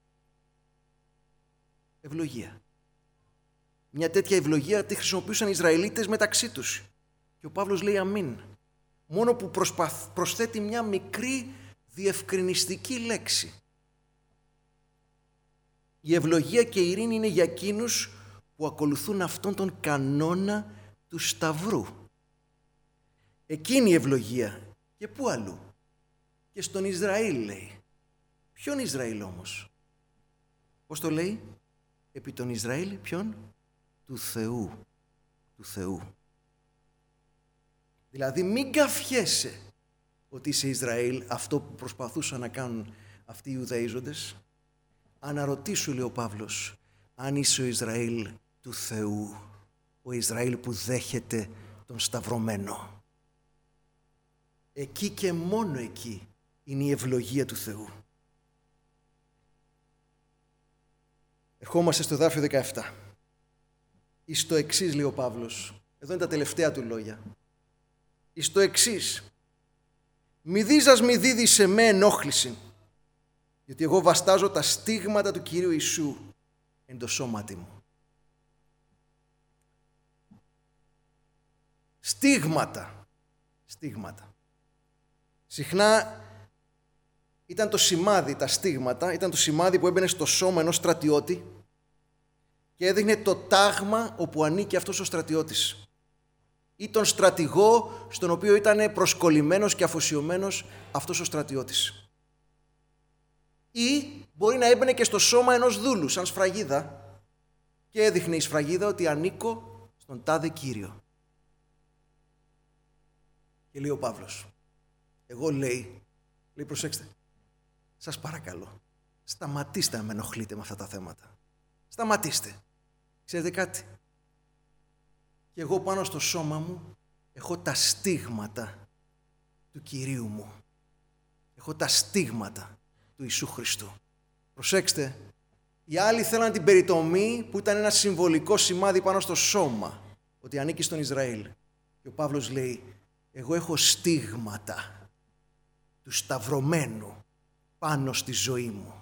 Ευλογία. Μια τέτοια ευλογία τη χρησιμοποιούσαν οι Ισραηλίτες μεταξύ τους. Και ο Παύλος λέει αμήν. Μόνο που προσθέτει μια μικρή διευκρινιστική λέξη. Η ευλογία και η ειρήνη είναι για εκείνους που ακολουθούν αυτόν τον κανόνα του Σταυρού. Εκείνη η ευλογία. Και πού αλλού? Και στον Ισραήλ, λέει. Ποιον Ισραήλ όμως? Πώς το λέει? Επί τον Ισραήλ ποιον? Του Θεού. Του Θεού. Δηλαδή μην καφιέσαι ότι είσαι Ισραήλ, αυτό που προσπαθούσαν να κάνουν αυτοί οι Ιουδαίζοντες. Αναρωτήσου, λέει ο Παύλος, αν είσαι ο Ισραήλ του Θεού, ο Ισραήλ που δέχεται τον σταυρωμένο. Εκεί και μόνο εκεί είναι η ευλογία του Θεού. Ερχόμαστε στο εδάφιο 17. Εις το εξής, λέει ο Παύλος. Εδώ είναι τα τελευταία του λόγια. Εις το εξής. Μη δίζας μη δίδει σε με ενόχληση, γιατί εγώ βαστάζω τα στίγματα του Κυρίου Ιησού εν το σώματι μου. Στίγματα. Στίγματα. Συχνά ήταν το σημάδι, τα στίγματα, ήταν το σημάδι που έμπαινε στο σώμα ενός στρατιώτη και έδειχνε το τάγμα όπου ανήκει αυτός ο στρατιώτης ή τον στρατηγό στον οποίο ήταν προσκολλημένος και αφοσιωμένος αυτός ο στρατιώτης. Ή μπορεί να έμπαινε και στο σώμα ενός δούλου, σαν σφραγίδα, και έδειχνε η σφραγίδα ότι ανήκω στον τάδε Κύριο. Και λέει ο Παύλος, εγώ λέει προσέξτε, σας παρακαλώ, σταματήστε να με ενοχλείτε με αυτά τα θέματα. Σταματήστε. Ξέρετε κάτι? Και εγώ πάνω στο σώμα μου έχω τα στίγματα του Κυρίου μου. Έχω τα στίγματα του Ιησού Χριστού. Προσέξτε, Οι άλλοι θέλαν την περιτομή που ήταν ένα συμβολικό σημάδι πάνω στο σώμα, ότι ανήκει στον Ισραήλ. Και ο Παύλος λέει, εγώ έχω στίγματα του σταυρωμένου πάνω στη ζωή μου.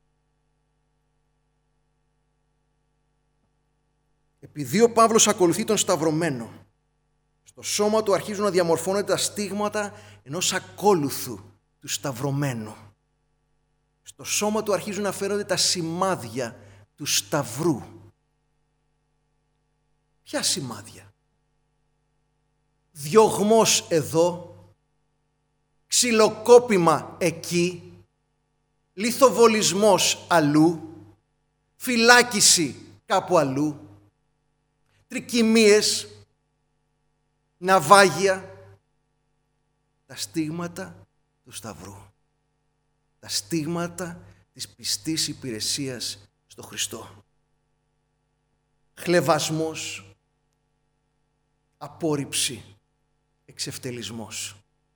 Επειδή ο Παύλος ακολουθεί τον σταυρωμένο, στο σώμα του αρχίζουν να διαμορφώνονται τα στίγματα ενός ακόλουθου του σταυρωμένου. Στο σώμα του αρχίζουν να φέρονται τα σημάδια του σταυρού. Ποια σημάδια? Διωγμός εδώ, ξυλοκόπημα εκεί, λιθοβολισμός αλλού, φυλάκιση κάπου αλλού, τρικυμίες, ναυάγια, τα στίγματα του σταυρού, τα στίγματα της πιστής υπηρεσίας στο Χριστό. Χλευασμός, απόρριψη, εξευτελισμός.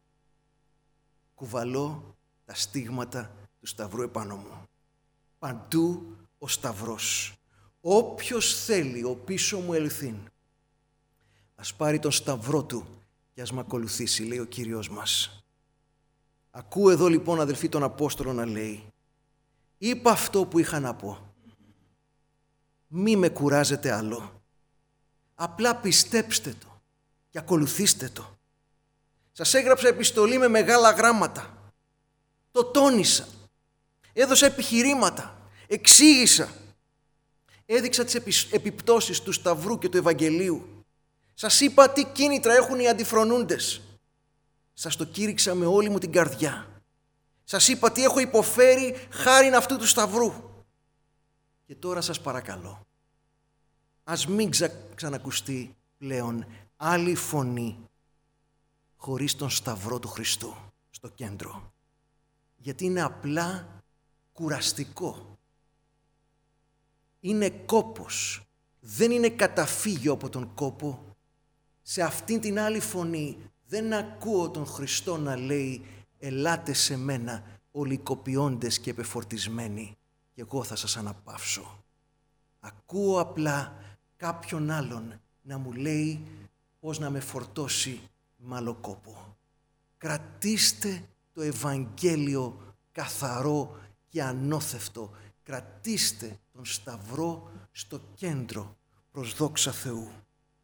Κουβαλώ τα στίγματα του σταυρού επάνω μου. Παντού ο σταυρός. Όποιος θέλει ο πίσω μου ελθύν, ας πάρει τον σταυρό του και ας μ' ακολουθήσει, λέει ο Κύριος μας. Ακούω εδώ λοιπόν, αδελφοί, τον Απόστολο να λέει, είπα αυτό που είχα να πω. Μη με κουράζετε άλλο. Απλά πιστέψτε το και ακολουθήστε το. Σας έγραψα επιστολή με μεγάλα γράμματα. Το τόνισα. Έδωσα επιχειρήματα. Εξήγησα. Έδειξα τις επιπτώσεις του Σταυρού και του Ευαγγελίου. Σας είπα τι κίνητρα έχουν οι αντιφρονούντες. Σας το κήρυξα με όλη μου την καρδιά. Σας είπα τι έχω υποφέρει χάριν αυτού του Σταυρού. Και τώρα σας παρακαλώ, ας μην ξανακουστεί πλέον άλλη φωνή χωρίς τον Σταυρό του Χριστού στο κέντρο. Γιατί είναι απλά κουραστικό. Είναι κόπος. Δεν είναι καταφύγιο από τον κόπο. Σε αυτήν την άλλη φωνή δεν ακούω τον Χριστό να λέει «Ελάτε σε μένα όλοι οι κοπιώντες και επεφορτισμένοι και εγώ θα σας αναπαύσω». Ακούω απλά κάποιον άλλον να μου λέει πώς να με φορτώσει με άλλο κόπο. Κρατήστε το Ευαγγέλιο καθαρό και ανώθευτο. Κρατήστε τον Σταυρό στο κέντρο προς δόξα Θεού.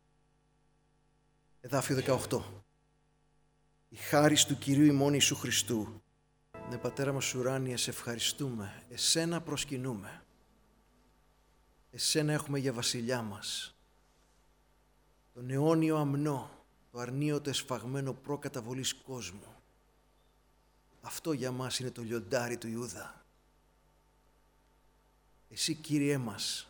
Εδάφιο 18. Η χάρις του Κυρίου ημών Ιησού Χριστού. Ναι, Πατέρα μας ουράνιε, σε ευχαριστούμε. Εσένα προσκυνούμε. Εσένα έχουμε για βασιλιά μας. Τον αιώνιο αμνό, το αρνείο το εσφαγμένο προκαταβολής κόσμου. Αυτό για μας είναι το λιοντάρι του Ιούδα. Εσύ, Κύριέ μας,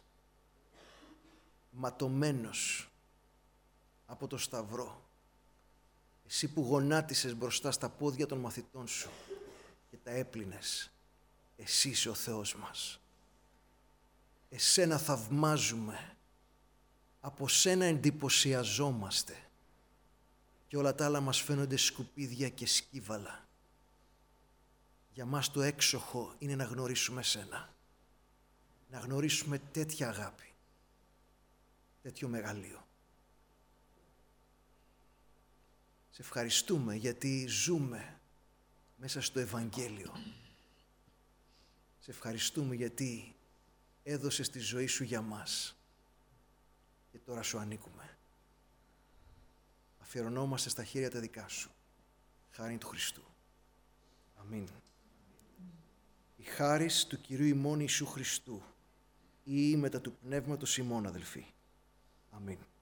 ματωμένος από το Σταυρό, εσύ που γονάτισες μπροστά στα πόδια των μαθητών σου και τα έπλυνες, εσύ είσαι ο Θεός μας. Εσένα θαυμάζουμε, από σένα εντυπωσιαζόμαστε και όλα τα άλλα μας φαίνονται σκουπίδια και σκύβαλα. Για μας το έξοχο είναι να γνωρίσουμε σένα, να γνωρίσουμε τέτοια αγάπη, τέτοιο μεγαλείο. Σε ευχαριστούμε γιατί ζούμε μέσα στο Ευαγγέλιο. Σε ευχαριστούμε γιατί έδωσες τη ζωή σου για μας και τώρα σου ανήκουμε. Αφιερωνόμαστε στα χέρια τα δικά σου. Χάριν του Χριστού. Αμήν. Η χάρις του Κυρίου ημών Ιησού Χριστού ή μετά του Πνεύματος ημών, αδελφοί. Αμήν.